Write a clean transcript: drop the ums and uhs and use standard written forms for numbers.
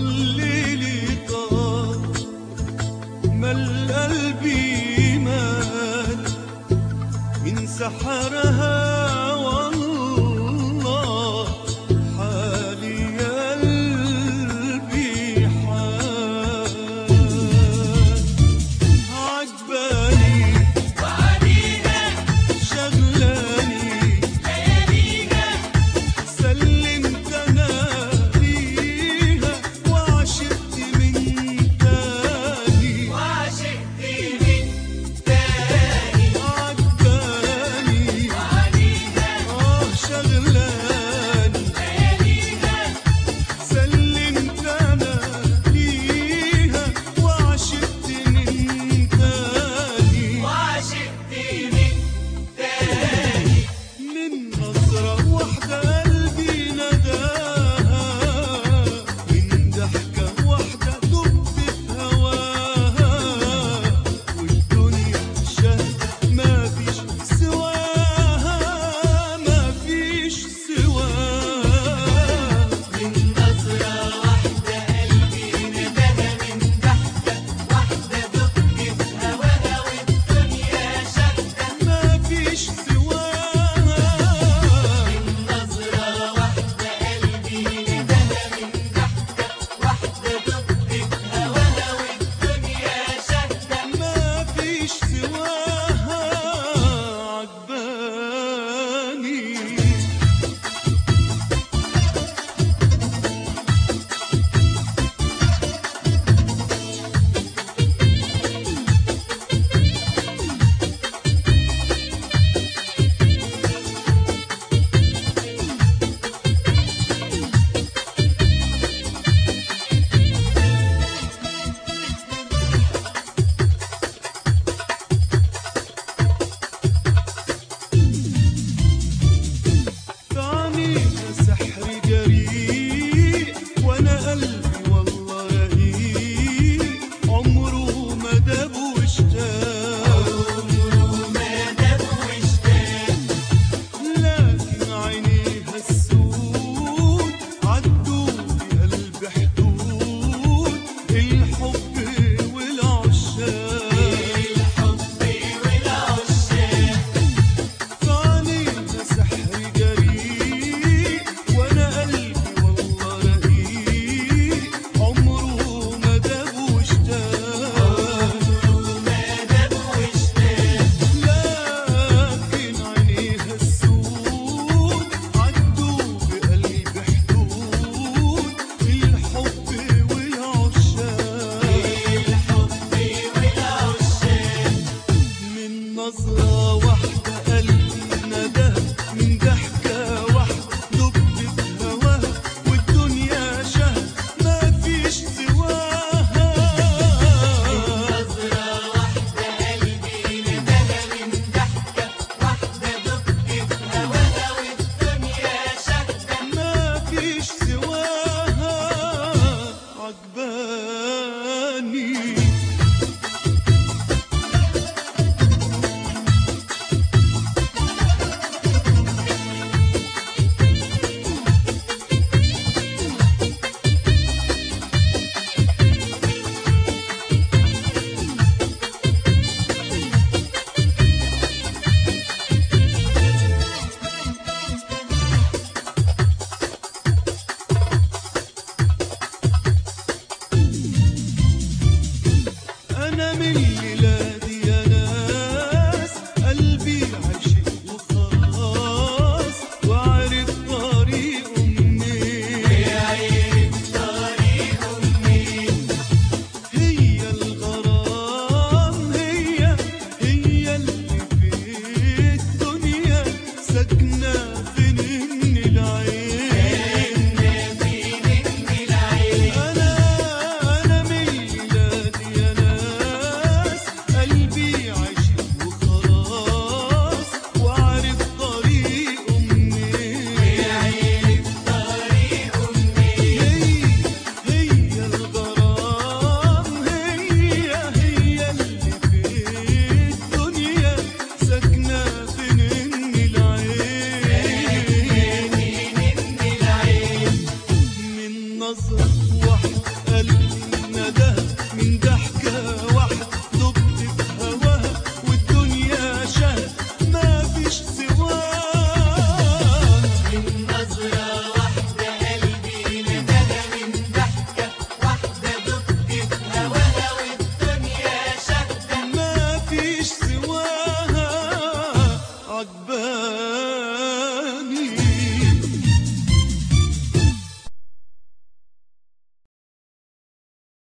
والليل طار مال قلبي مات من سحرها والله حالي قلبي حال عجباني وعليها شغلاني لياليها سلمت انا ليها وعشقت من تاني عجباني شغلاني لياليها سلمت انا ليها وعشقت من تاني من نظرة واحدة قلبي نداها من ضحكة واحدة دبت في هواها والدنيا شهدت مفيش سواها مفيش سواها من نظرة واحدة قلبي نداها من ضحكة واحدة دبت في هواها والدنيا شهدت مفيش سواها من نظرة واحدة قلبي نداها من ضحكة واحدة دبت في هواها والدنيا شهدت مفيش سواها عجباني فعنيها سحر جريء وانا قلبي والله رهيب عمره ما داب واشتاق لكن عينيها السود عدوا بقلب حدود الحب والعشاق فعنيها سحر جريء وانا قلبي والله رهيب عمره ما داب واشتاق لكن عينيها السود عدوا بقلب حدود الحب والعشاق من نظرة واحدة قلبي نداها من ضحكة واحدة دبت في هواها والدنيا شهد مفيش سواها من نظرة واحدة قلبي نداها من ضحكة واحدة دبت في هواها والدنيا شهد مفيش سواها عجباني واحدة قلبي نداها من ضحكة